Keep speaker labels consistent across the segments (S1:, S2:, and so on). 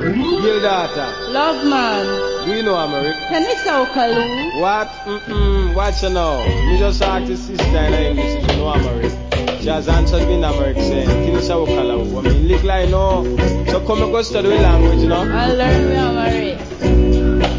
S1: Dear daughter.
S2: Love man.
S1: Do you know Americ?
S2: Can you say Okalu?
S1: What? Watch you now. Me just asked the sister in English if you know Americ. She has answered me in Americ saying, can you say Okalu? I mean, look like no. So come and go study with language, you know?
S2: I learn me Americ.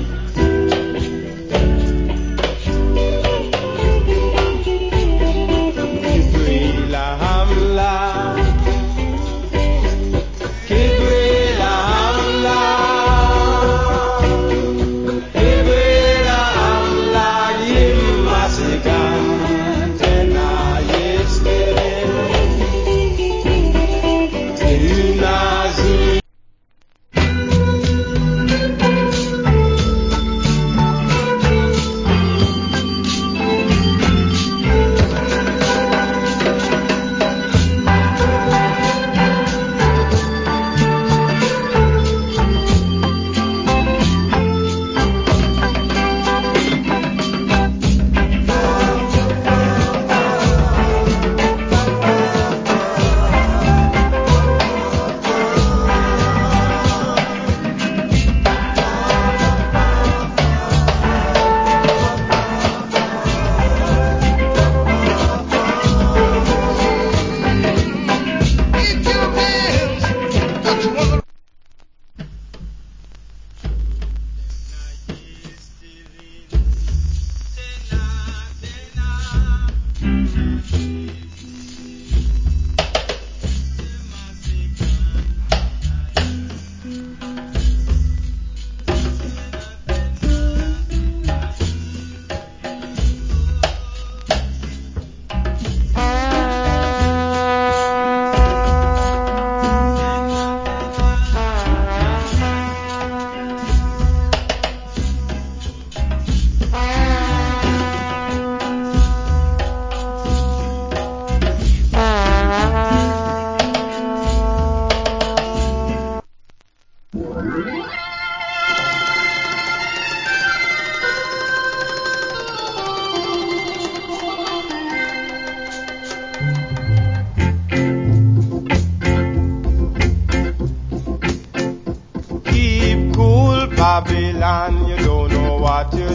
S1: Babylon, you don't know what you're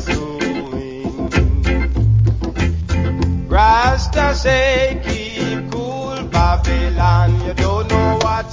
S1: doing. Rasta say, keep cool, Babylon, you don't know what